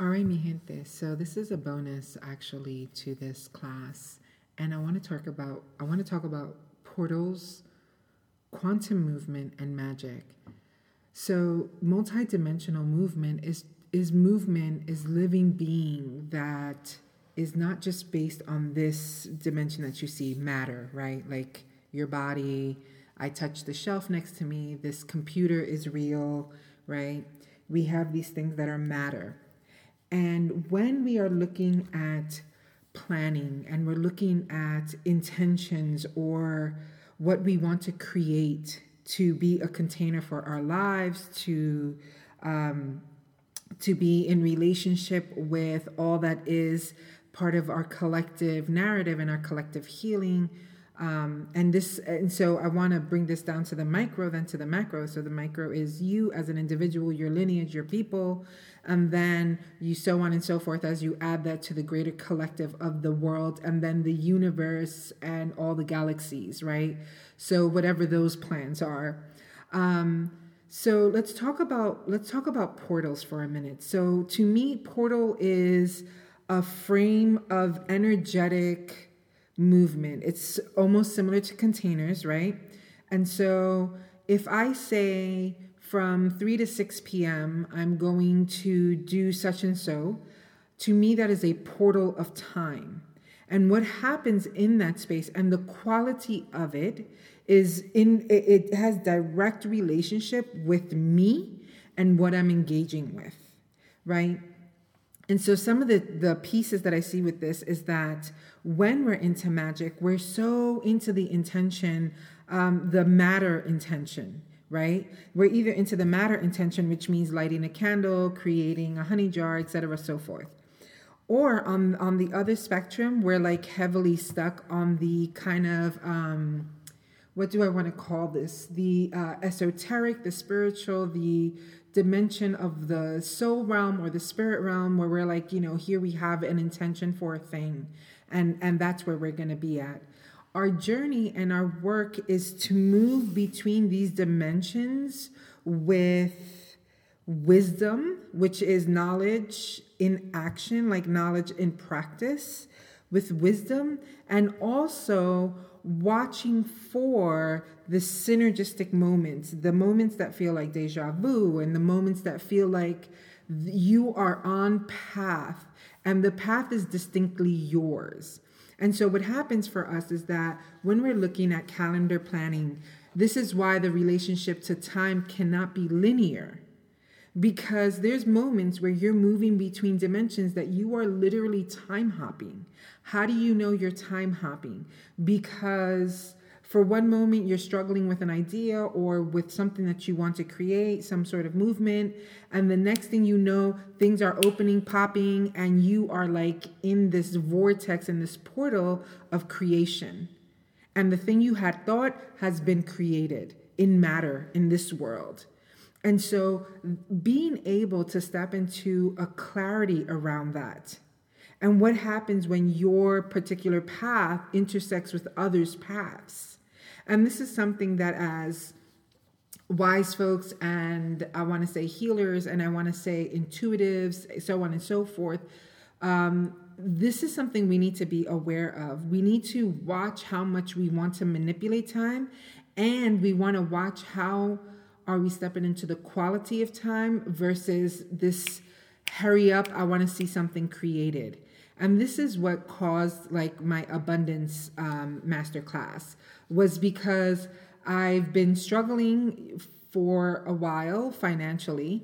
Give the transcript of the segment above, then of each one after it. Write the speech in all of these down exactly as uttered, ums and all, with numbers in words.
All right, mi gente. So this is a bonus actually to this class, and I want to talk about I want to talk about portals, quantum movement, and magic. So multidimensional movement is is movement is living being that is not just based on this dimension that you see, matter, right? Like your body. I touch the shelf next to me. This computer is real, right? We have these things that are matter. And when we are looking at planning and we're looking at intentions or what we want to create to be a container for our lives, to um, to be in relationship with all that is part of our collective narrative and our collective healing. Um, and this, and so I want to bring this down to the micro, then to the macro. So the micro is you as an individual, your lineage, your people, and then you so on and so forth as you add that to the greater collective of the world, and then the universe and all the galaxies, right? So whatever those plans are. Um, so let's talk about let's talk about portals for a minute. So to me, portal is a frame of energetic movement. It's almost similar to containers, right? And so if I say from three to six p.m., I'm going to do such and so, to me, that is a portal of time. And what happens in that space and the quality of it is in it, it has direct relationship with me and what I'm engaging with, right? And so some of the, the pieces that I see with this is that when we're into magic, we're so into the intention, um, the matter intention, right? We're either into the matter intention, which means lighting a candle, creating a honey jar, et cetera, so forth. Or on, on the other spectrum, we're like heavily stuck on the kind of, um, what do I want to call this? The uh, esoteric, the spiritual, the dimension of the soul realm or the spirit realm, where we're like, you know, here we have an intention for a thing, and and that's where we're going to be at. Our journey and our work is to move between these dimensions with wisdom, which is knowledge in action, like knowledge in practice, with wisdom, and also watching for the synergistic moments, the moments that feel like deja vu, and the moments that feel like you are on path and the path is distinctly yours. And so what happens for us is that when we're looking at calendar planning, this is why the relationship to time cannot be linear. Because there's moments where you're moving between dimensions that you are literally time hopping. How do you know you're time hopping? Because for one moment you're struggling with an idea or with something that you want to create, some sort of movement, and the next thing you know, things are opening, popping, and you are like in this vortex, in this portal of creation. And the thing you had thought has been created in matter in this world. And so being able to step into a clarity around that and what happens when your particular path intersects with others' paths. And this is something that as wise folks, and I want to say healers, and I want to say intuitives, so on and so forth, um, this is something we need to be aware of. We need to watch how much we want to manipulate time, and we want to watch how are we stepping into the quality of time versus this hurry up, I want to see something created. And this is what caused like my abundance um, masterclass, was because I've been struggling for a while financially,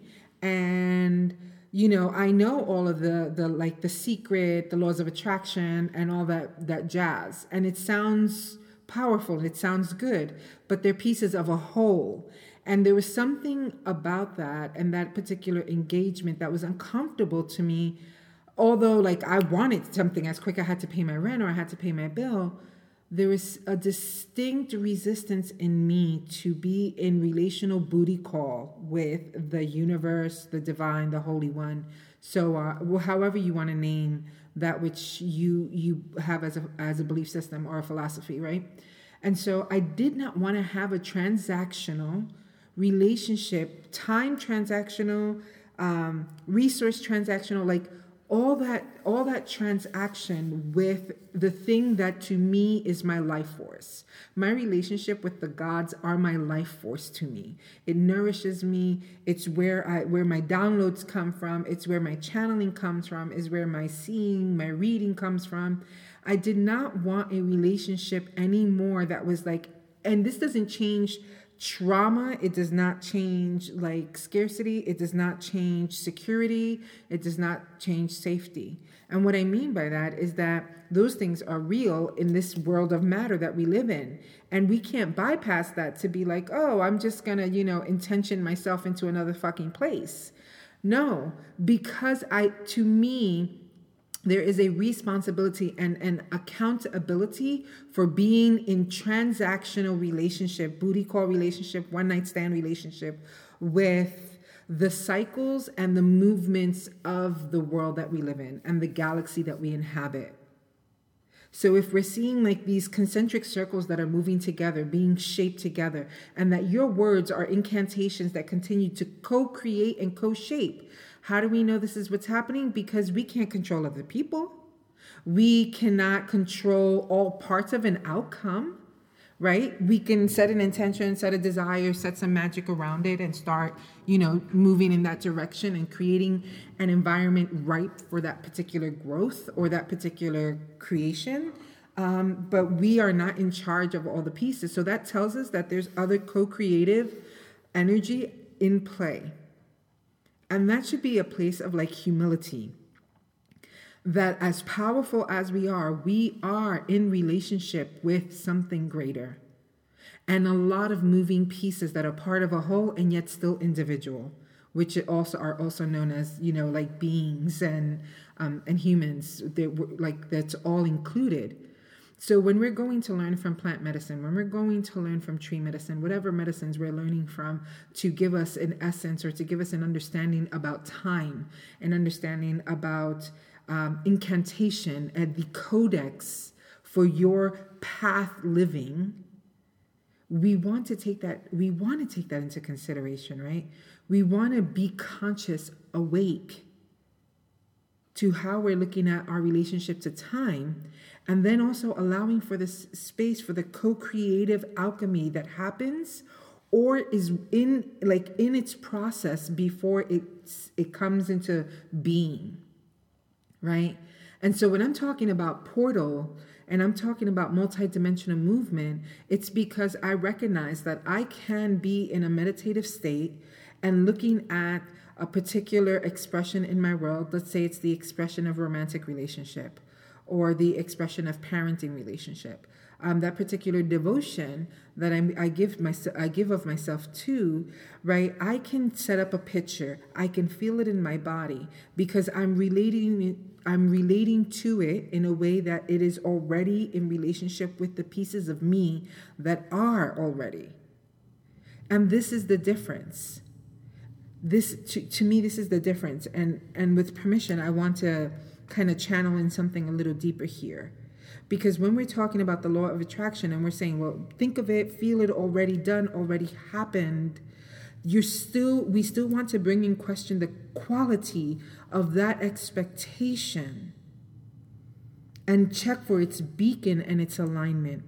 and you know, I know all of the the like the secret, the laws of attraction, and all that that jazz, and it sounds powerful, it sounds good, but they're pieces of a whole. And there was something about that and that particular engagement that was uncomfortable to me. Although like I wanted something as quick, I had to pay my rent or I had to pay my bill. There was a distinct resistance in me to be in relational booty call with the universe, the divine, the Holy One. So uh, well, however you want to name that which you you have as a as a belief system or a philosophy, right? And so I did not want to have a transactional relationship, time transactional, um, resource transactional, like all that, all that transaction with the thing that to me is my life force. My relationship with the gods are my life force to me. It nourishes me. It's where I, where my downloads come from. It's where my channeling comes from. Is where my seeing, my reading comes from. I did not want a relationship anymore that was like, and this doesn't change trauma. It does not change like scarcity. It does not change security. It does not change safety. And what I mean by that is that those things are real in this world of matter that we live in. And we can't bypass that to be like, oh, I'm just going to, you know, intention myself into another fucking place. No, because I, to me, there is a responsibility and an accountability for being in transactional relationship, booty call relationship, one night stand relationship with the cycles and the movements of the world that we live in and the galaxy that we inhabit. So if we're seeing like these concentric circles that are moving together, being shaped together, and that your words are incantations that continue to co-create and co-shape, how do we know this is what's happening? Because we can't control other people. We cannot control all parts of an outcome, right? We can set an intention, set a desire, set some magic around it and start, you know, moving in that direction and creating an environment ripe for that particular growth or that particular creation. Um, but we are not in charge of all the pieces. So that tells us that there's other co-creative energy in play. And that should be a place of like humility. That as powerful as we are, we are in relationship with something greater. And a lot of moving pieces that are part of a whole and yet still individual, which also are also known as, you know, like beings and um, and humans. They're, like that's all included. So when we're going to learn from plant medicine, when we're going to learn from tree medicine, whatever medicines we're learning from to give us an essence or to give us an understanding about time, an understanding about um, incantation and the codex for your path living, we want to take that, we want to take that into consideration, right? We want to be conscious, awake to how we're looking at our relationship to time, and then also allowing for this space for the co-creative alchemy that happens or is in like in its process before it's, it comes into being, right? And so when I'm talking about portal and I'm talking about multidimensional movement, it's because I recognize that I can be in a meditative state and looking at a particular expression in my world. Let's say it's the expression of romantic relationship or the expression of parenting relationship. Um, that particular devotion that I'm, I give myself, I give of myself to, right? I can set up a picture. I can feel it in my body because I'm relating it, I'm relating to it in a way that it is already in relationship with the pieces of me that are already. And this is the difference. This to, to me, this is the difference. And and with permission, I want to kind of channel in something a little deeper here. Because when we're talking about the law of attraction and we're saying, well, think of it, feel it, already done, already happened, you're still, we still want to bring in question the quality of that expectation and check for its beacon and its alignment.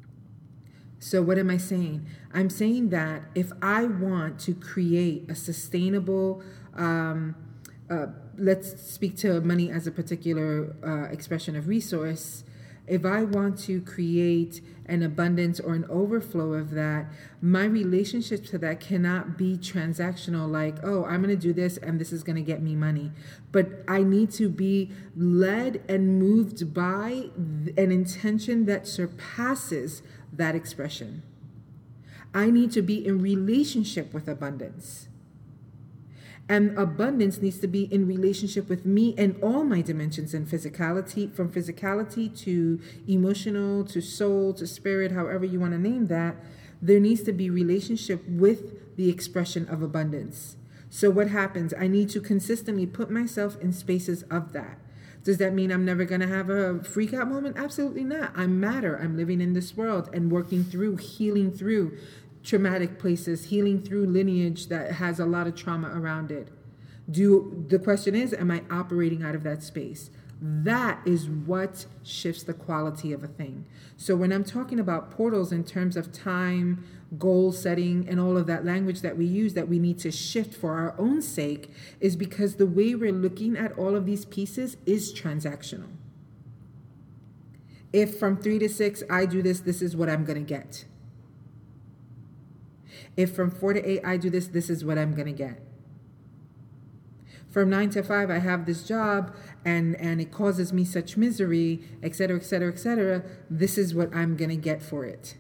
So what am I saying? I'm saying that if I want to create a sustainable, um, uh, let's speak to money as a particular uh, expression of resource. If I want to create an abundance or an overflow of that, my relationship to that cannot be transactional, like, oh, I'm going to do this and this is going to get me money. But I need to be led and moved by an intention that surpasses that expression. I need to be in relationship with abundance. And abundance needs to be in relationship with me and all my dimensions and physicality, from physicality to emotional, to soul, to spirit, however you want to name that. There needs to be relationship with the expression of abundance. So what happens? I need to consistently put myself in spaces of that. Does that mean I'm never going to have a freak out moment? Absolutely not. I'm matter. I'm living in this world and working through, healing through traumatic places, healing through lineage that has a lot of trauma around it. Do the question is, am I operating out of that space? That is what shifts the quality of a thing. So when I'm talking about portals in terms of time, goal setting, and all of that language that we use that we need to shift for our own sake, is because the way we're looking at all of these pieces is transactional. If from three to six I do this, this is what I'm going to get. If from four to eight I do this, this is what I'm going to get. From nine to five, I have this job and, and it causes me such misery, et cetera, et cetera, et cetera. This is what I'm going to get for it.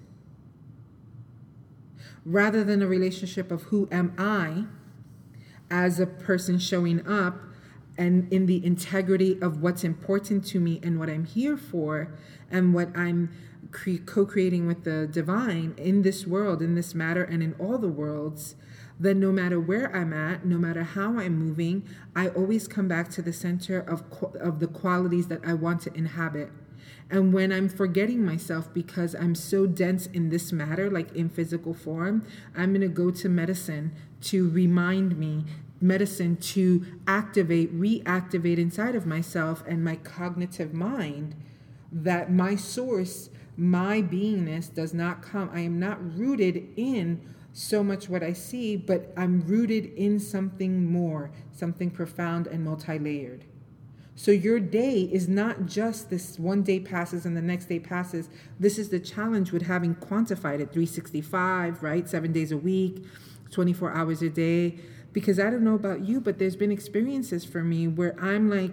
Rather than a relationship of who am I as a person showing up and in the integrity of what's important to me and what I'm here for and what I'm cre- co-creating with the divine in this world, in this matter, and in all the worlds, then no matter where I'm at, no matter how I'm moving, I always come back to the center of of the qualities that I want to inhabit. And when I'm forgetting myself because I'm so dense in this matter, like in physical form, I'm going to go to medicine to remind me, medicine to activate, reactivate inside of myself and my cognitive mind that my source, my beingness does not come. I am not rooted in so much what I see, but I'm rooted in something more, something profound and multi-layered. So your day is not just this one day passes and the next day passes. This is the challenge with having quantified it, three sixty-five, right? Seven days a week, twenty-four hours a day. Because I don't know about you, but there's been experiences for me where I'm like,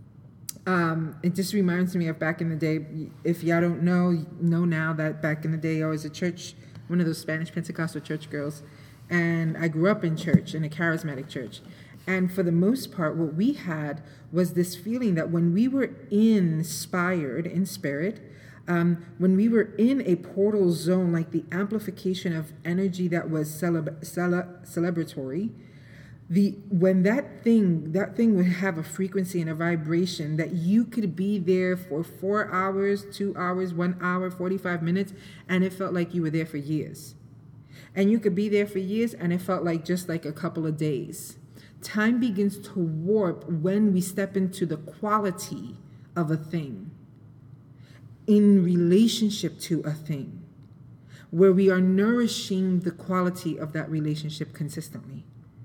um, it just reminds me of back in the day. If y'all don't know, know now that back in the day I was a church, one of those Spanish Pentecostal church girls, and I grew up in church, in a charismatic church. And for the most part, what we had was this feeling that when we were inspired in spirit, um, when we were in a portal zone, like the amplification of energy that was celeb- cele- celebratory, the when that thing, that thing would have a frequency and a vibration that you could be there for four hours, two hours, one hour, forty-five minutes, and it felt like you were there for years. And you could be there for years, and it felt like just like a couple of days. Time begins to warp when we step into the quality of a thing in relationship to a thing, where we are nourishing the quality of that relationship consistently.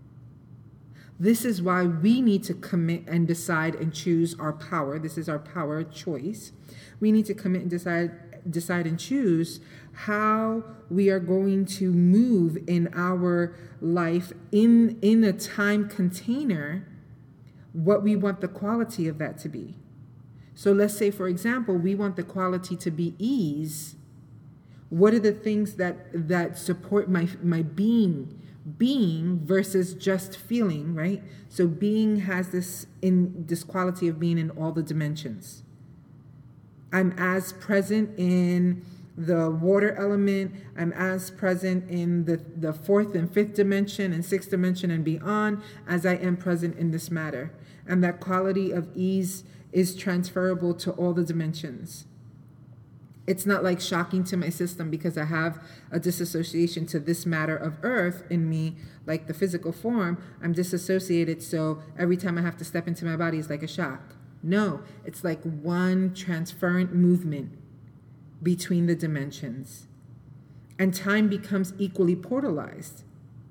This is why we need to commit and decide and choose our power. This is our power choice. We need to commit and decide decide and choose how we are going to move in our life in, in a time container, what we want the quality of that to be. So let's say, for example, we want the quality to be ease. What are the things that, that support my, my being? Being versus just feeling, right? So being has this in this quality of being in all the dimensions. I'm as present in the water element. I'm as present in the, the fourth and fifth dimension and sixth dimension and beyond as I am present in this matter. And that quality of ease is transferable to all the dimensions. It's not like shocking to my system because I have a disassociation to this matter of earth in me, like the physical form. I'm disassociated, so every time I have to step into my body, it's like a shock. No, it's like one transferent movement between the dimensions. And time becomes equally portalized.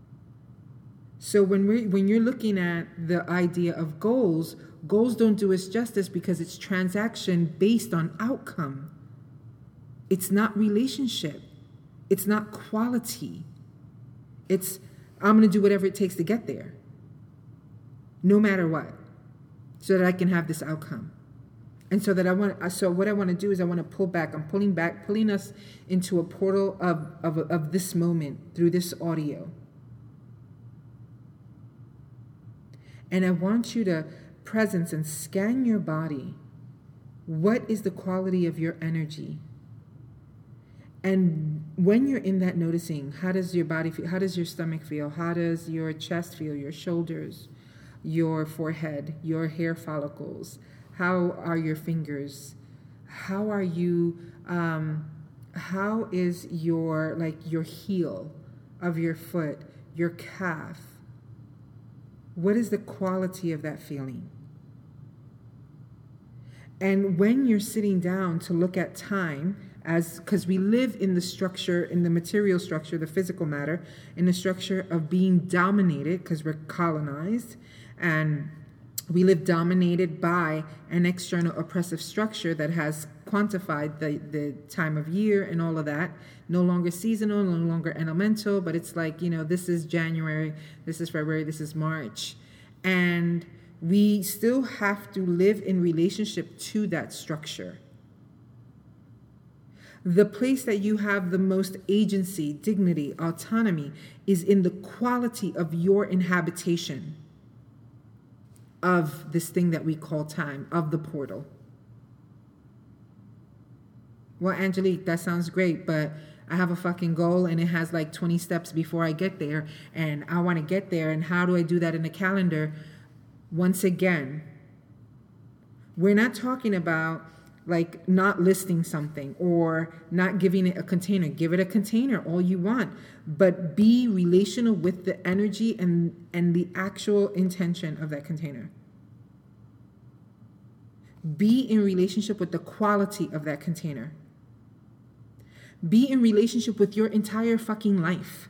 So when we when you're looking at the idea of goals, goals don't do us justice because it's transaction based on outcome. It's not relationship. It's not quality. It's, I'm going to do whatever it takes to get there, no matter what, so that I can have this outcome. And so that I want, so what I want to do is I want to pull back. I'm pulling back, pulling us into a portal of, of, of this moment through this audio. And I want you to presence and scan your body. What is the quality of your energy? And when you're in that noticing, how does your body feel? How does your stomach feel? How does your chest feel? Your shoulders, your forehead, your hair follicles? How are your fingers? How are you, um, how is your, like your heel of your foot, your calf? What is the quality of that feeling? And when you're sitting down to look at time, as because we live in the structure, in the material structure, the physical matter, in the structure of being dominated, because we're colonized, and we live dominated by an external oppressive structure that has quantified the, the time of year and all of that. No longer seasonal, no longer elemental, but it's like, you know, this is January, this is February, this is March. And we still have to live in relationship to that structure. The place that you have the most agency, dignity, autonomy is in the quality of your inhabitation of this thing that we call time, of the portal. Well, Angelique, that sounds great, but I have a fucking goal and it has like twenty steps before I get there, and I want to get there, and how do I do that in a calendar? Once again, we're not talking about like not listing something or not giving it a container. Give it a container, all you want, but be relational with the energy and, and the actual intention of that container. Be in relationship with the quality of that container. Be in relationship with your entire fucking life.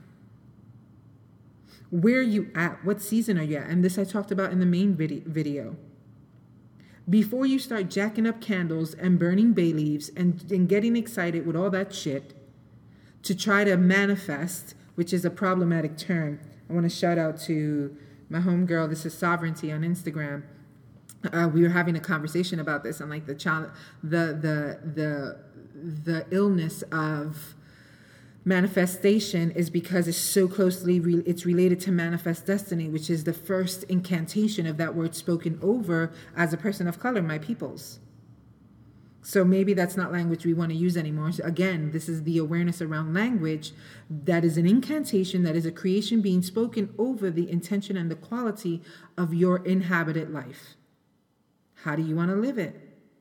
Where are you at? What season are you at? And this I talked about in the main video. Before you start jacking up candles and burning bay leaves and, and getting excited with all that shit to try to manifest, which is a problematic term. I want to shout out to my homegirl, this is Sovereignty on Instagram. Uh, we were having a conversation about this, and like the child, the the the the illness of manifestation is because it's so closely re- it's related to manifest destiny, which is the first incantation of that word spoken over as a person of color, my peoples. So maybe that's not language we want to use anymore. So again, this is the awareness around language that is an incantation, that is a creation being spoken over the intention and the quality of your inhabited life. How do you want to live it?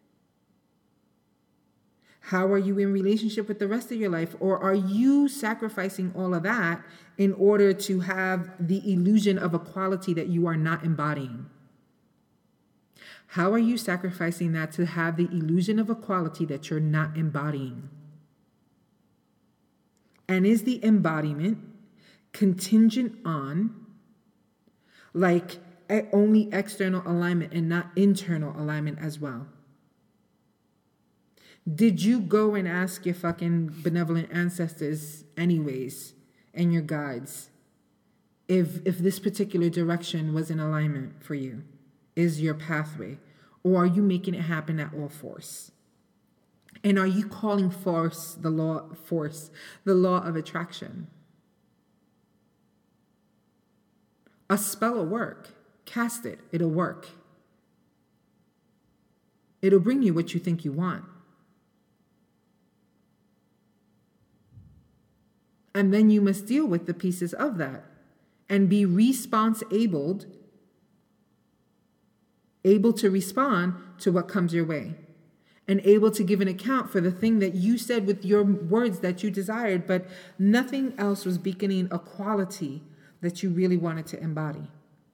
How are you in relationship with the rest of your life? Or are you sacrificing all of that in order to have the illusion of a quality that you are not embodying? How are you sacrificing that to have the illusion of a quality that you're not embodying? And is the embodiment contingent on like only external alignment and not internal alignment as well? Did you go and ask your fucking benevolent ancestors anyways and your guides if if this particular direction was in alignment for you, is your pathway? Or are you making it happen at all force? And are you calling force the law force, the law of attraction? A spell will work. Cast it. It'll work. It'll bring you what you think you want. And then you must deal with the pieces of that and be response-abled, able to respond to what comes your way, and able to give an account for the thing that you said with your words that you desired, but nothing else was beaconing a quality that you really wanted to embody.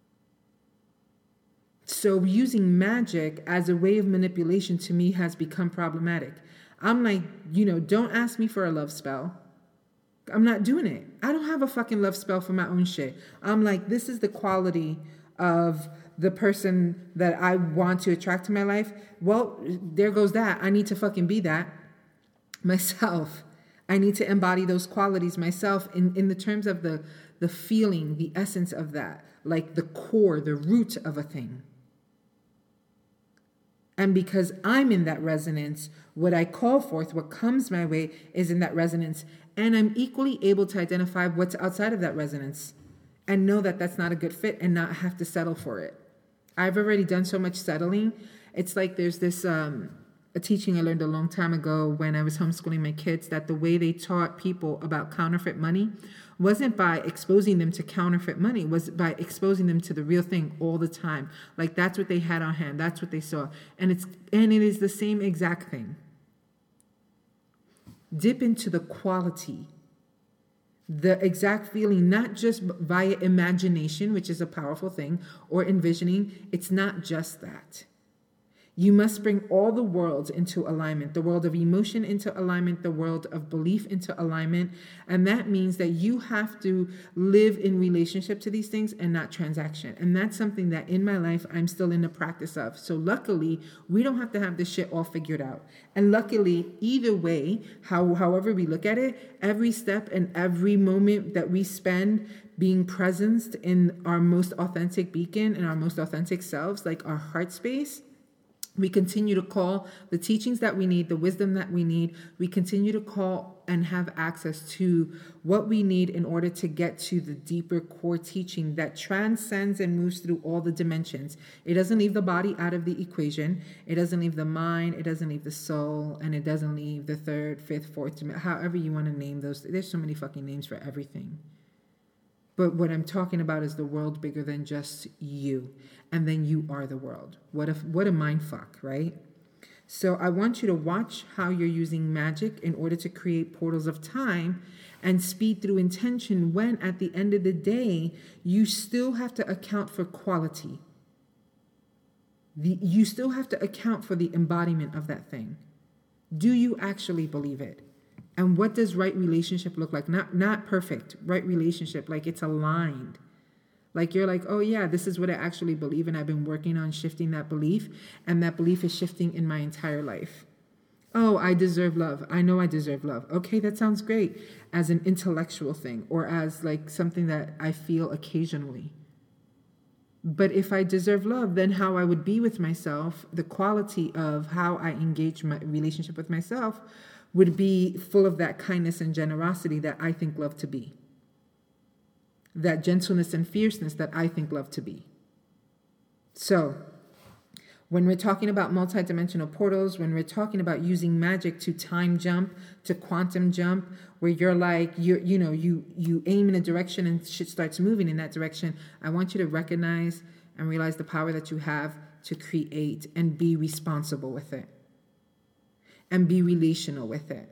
So using magic as a way of manipulation to me has become problematic. I'm like, you know, don't ask me for a love spell. I'm not doing it. I don't have a fucking love spell for my own shit. I'm like, this is the quality of the person that I want to attract to my life. Well, there goes that. I need to fucking be that myself. I need to embody those qualities myself in, in the terms of the, the feeling, the essence of that, like the core, the root of a thing. And because I'm in that resonance, what I call forth, what comes my way is in that resonance. And I'm equally able to identify what's outside of that resonance and know that that's not a good fit and not have to settle for it. I've already done so much settling. It's like there's this um, a teaching I learned a long time ago when I was homeschooling my kids, that the way they taught people about counterfeit money wasn't by exposing them to counterfeit money, was by exposing them to the real thing all the time. Like that's what they had on hand. That's what they saw. And it's and it is the same exact thing. Dip into the quality The exact feeling, not just via imagination, which is a powerful thing, or envisioning. It's not just that. You must bring all the worlds into alignment, the world of emotion into alignment, the world of belief into alignment. And that means that you have to live in relationship to these things and not transaction. And that's something that in my life, I'm still in the practice of. So luckily, we don't have to have this shit all figured out. And luckily, either way, how, however we look at it, every step and every moment that we spend being presenced in our most authentic beacon and our most authentic selves, like our heart space, we continue to call the teachings that we need, the wisdom that we need. We continue to call and have access to what we need in order to get to the deeper core teaching that transcends and moves through all the dimensions. It doesn't leave the body out of the equation. It doesn't leave the mind. It doesn't leave the soul. And it doesn't leave the third, fifth, fourth, however you want to name those. There's so many fucking names for everything. But what I'm talking about is the world bigger than just you. And then you are the world. What if, what a mind fuck, right? So I want you to watch how you're using magic in order to create portals of time and speed through intention when at the end of the day, you still have to account for quality. The, you still have to account for the embodiment of that thing. Do you actually believe it? And what does right relationship look like? Not not perfect, right relationship, like it's aligned. Like you're like, oh yeah, this is what I actually believe, and I've been working on shifting that belief, and that belief is shifting in my entire life. Oh, I deserve love. I know I deserve love. Okay, that sounds great as an intellectual thing or as like something that I feel occasionally. But if I deserve love, then how I would be with myself, the quality of how I engage my relationship with myself would be full of that kindness and generosity that I think love to be. That gentleness and fierceness that I think love to be. So, when we're talking about multidimensional portals, when we're talking about using magic to time jump, to quantum jump, where you're like, you you know, you you aim in a direction and shit starts moving in that direction, I want you to recognize and realize the power that you have to create and be responsible with it. And be relational with it.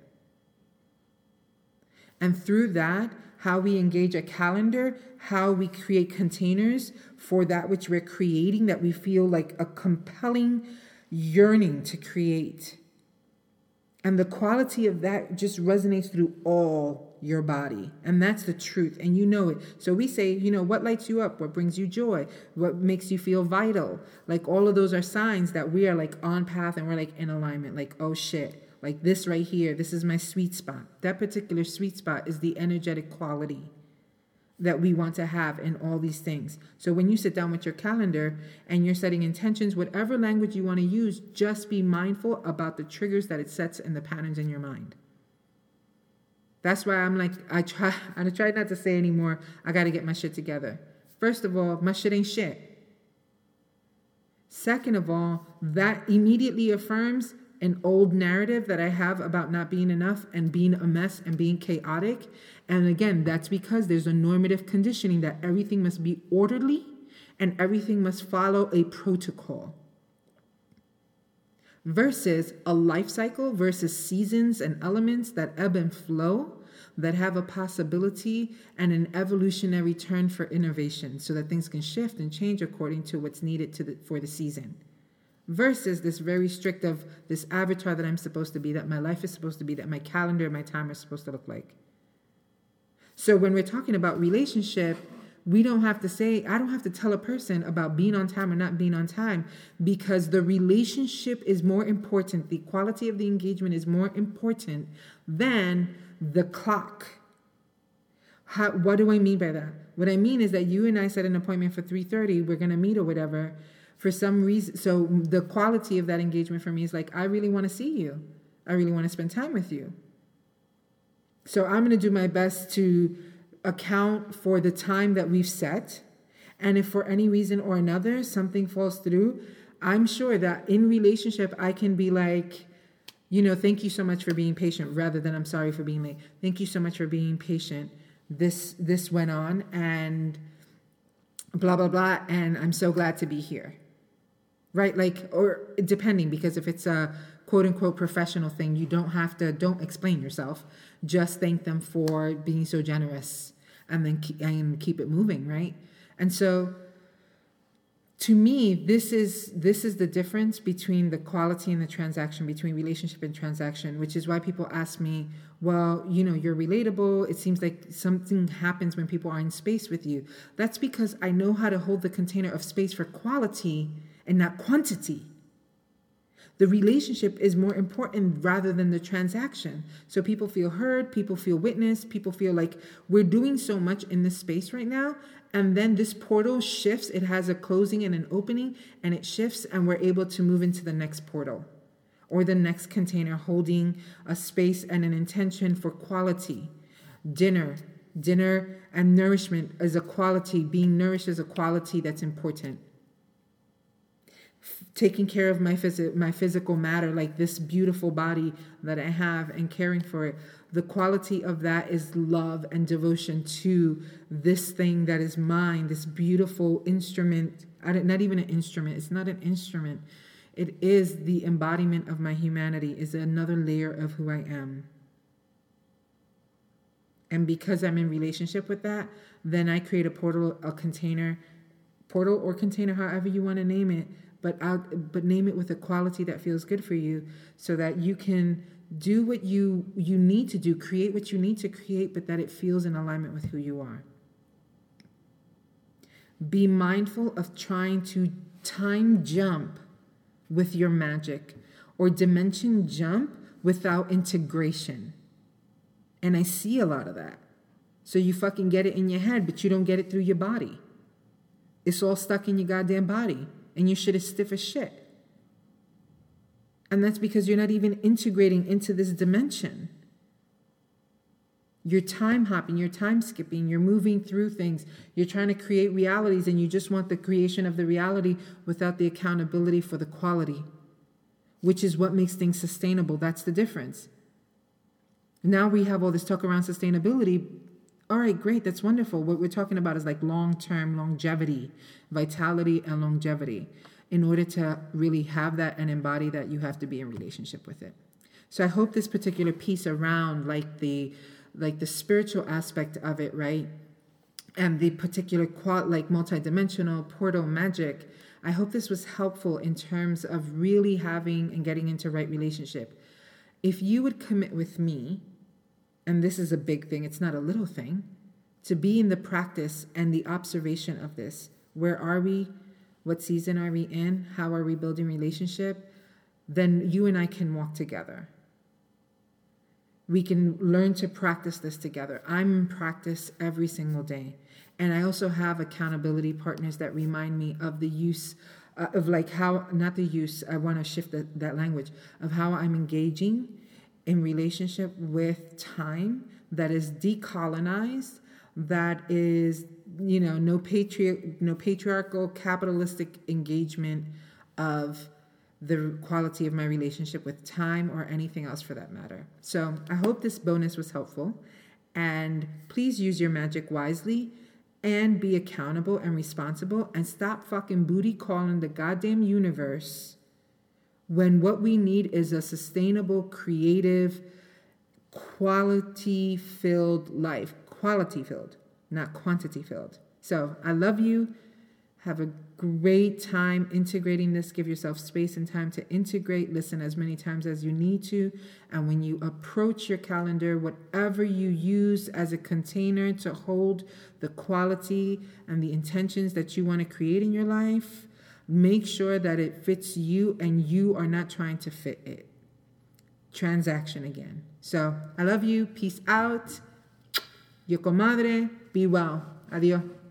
And through that, how we engage a calendar, how we create containers for that which we're creating, that we feel like a compelling yearning to create. And the quality of that just resonates through all your body. And that's the truth. And you know it. So we say, you know, what lights you up? What brings you joy? What makes you feel vital? Like all of those are signs that we are like on path and we're like in alignment. Like, oh shit, like this right here, this is my sweet spot. That particular sweet spot is the energetic quality that we want to have in all these things. So when you sit down with your calendar and you're setting intentions, whatever language you want to use, just be mindful about the triggers that it sets and the patterns in your mind. That's why I'm like, I try, I try not to say anymore, I got to get my shit together. First of all, my shit ain't shit. Second of all, that immediately affirms an old narrative that I have about not being enough and being a mess and being chaotic. And again, that's because there's a normative conditioning that everything must be orderly and everything must follow a protocol. Versus a life cycle, versus seasons and elements that ebb and flow, that have a possibility and an evolutionary turn for innovation so that things can shift and change according to what's needed to the, for the season. Versus this very strict of this avatar that I'm supposed to be, that my life is supposed to be, that my calendar, my time is supposed to look like. So when we're talking about relationship, we don't have to say, I don't have to tell a person about being on time or not being on time, because the relationship is more important. The quality of the engagement is more important than the clock. How, what do I mean by that? What I mean is that you and I set an appointment for three thirty, we're going to meet or whatever, for some reason. So the quality of that engagement for me is like, I really want to see you. I really want to spend time with you. So I'm going to do my best to account for the time that we've set. And if for any reason or another something falls through, I'm sure that in relationship I can be like, you know, thank you so much for being patient, rather than I'm sorry for being late. Thank you so much for being patient. This this went on and blah, blah, blah. And I'm so glad to be here. Right? Like, or depending, because if it's a quote quote unquote professional thing. You don't have to, don't explain yourself. Just thank them for being so generous, and then keep, and keep it moving, right? And so to me, this is this is the difference between the quality and the transaction, between relationship and transaction, which is why people ask me, well, you know, you're relatable. It seems like something happens when people are in space with you. That's because I know how to hold the container of space for quality and not quantity. The relationship is more important rather than the transaction. So people feel heard, people feel witnessed, people feel like we're doing so much in this space right now. And then this portal shifts. It has a closing and an opening, and it shifts, and we're able to move into the next portal or the next container, holding a space and an intention for quality. Dinner, dinner and nourishment is a quality. Being nourished is a quality that's important. Taking care of my phys- my physical matter, like this beautiful body that I have, and caring for it. The quality of that is love and devotion to this thing that is mine, this beautiful instrument. Not even an instrument. It's not an instrument. It is the embodiment of my humanity, is another layer of who I am. And because I'm in relationship with that, then I create a portal, a container, portal or container, however you want to name it, but out, but name it with a quality that feels good for you, so that you can do what you you need to do, create what you need to create, but that it feels in alignment with who you are. Be mindful of trying to time jump with your magic, or dimension jump without integration. And I see a lot of that. So you fucking get it in your head, but you don't get it through your body. It's all stuck in your goddamn body, and your shit is stiff as shit. And that's because you're not even integrating into this dimension. You're time hopping, you're time skipping, you're moving through things. You're trying to create realities, and you just want the creation of the reality without the accountability for the quality, which is what makes things sustainable. That's the difference. Now we have all this talk around sustainability. All right, great, that's wonderful. What we're talking about is like long-term longevity, vitality and longevity. In order to really have that and embody that, you have to be in relationship with it. So I hope this particular piece around like the like the spiritual aspect of it, right? And the particular qual like multidimensional portal magic, I hope this was helpful in terms of really having and getting into right relationship. If you would commit with me, and this is a big thing, it's not a little thing, to be in the practice and the observation of this. Where are we? What season are we in? How are we building relationship? Then you and I can walk together. We can learn to practice this together. I'm in practice every single day. And I also have accountability partners that remind me of the use uh, of like how, not the use, I want to shift the, that language, of how I'm engaging in relationship with time that is decolonized, that is, you know, no patri- no patriarchal, capitalistic engagement of the quality of my relationship with time or anything else for that matter. So I hope this bonus was helpful, and please use your magic wisely and be accountable and responsible, and stop fucking booty calling the goddamn universe when what we need is a sustainable, creative, quality-filled life. Quality-filled, not quantity-filled. So I love you. Have a great time integrating this. Give yourself space and time to integrate. Listen as many times as you need to. And when you approach your calendar, whatever you use as a container to hold the quality and the intentions that you want to create in your life, make sure that it fits you and you are not trying to fit it. Transaction again. So I love you. Peace out. Yo comadre. Be well. Adios.